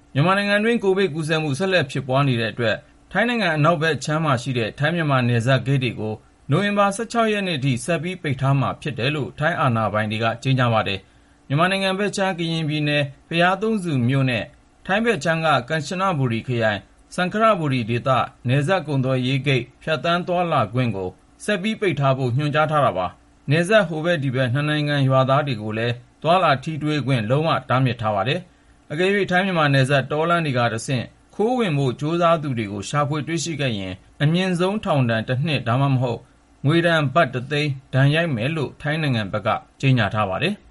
မြန်မာနိုင်ငံတွင်း ကိုဗစ်ကူးစက်မှု ဆက်လက်ဖြစ်ပွားနေတဲ့အတွက် ထိုင်းနိုင်ငံအနောက်ဘက်ခြမ်းမှာရှိတဲ့ ထိုင်း-မြန်မာနယ်စပ်ဂိတ်တွေကို နိုဝင်ဘာ ရက်နေ့အထိ ဆက်ပြီးပိတ်ထားမှာဖြစ်တယ်လို့ ထိုင်းအာဏာပိုင်တွေက ကြေညာပါတယ်။ မြန်မာနိုင်ငံဘက်ခြမ်း ကရင်ပြည်နယ် ဘုရားသုံးဆူမြို့နဲ့ ထိုင်းဘက်ခြမ်းက ကမ်ချနဘူရီခရိုင် စံခရဘူရီဒေသ နယ်စပ်ကုန်သွယ်ရေးဂိတ် ဖြတ်သန်းသွားလာခွင့်ကို ဆက်ပြီးပိတ်ထားဖို့ ညွှန်ကြားထားတာပါ။ နယ်စပ် ဟိုဘက်ဒီဘက် နှစ်နိုင်ငံရွာသားတွေကိုလည်း သွားလာထိတွေ့ခွင့် လုံးဝတားမြစ်ထားပါတယ်။ အကယ်၍ ထိုင်း-မြန်မာနယ်စပ် တောလမ်းတွေကတဆင့် ခိုးဝင်ဖို့ ကြိုးစားသူတွေကို ရှာဖွေတွေ့ရှိခဲ့ရင် အမြင့်ဆုံး ထောင်ဒဏ် 1 နှစ် ဒါမှမဟုတ် ငွေဒဏ် ဘတ် 1 သိန်း ဒဏ်ရိုက်မယ်လို့ ထိုင်းနိုင်ငံဘက်က ကြေညာထားပါတယ်။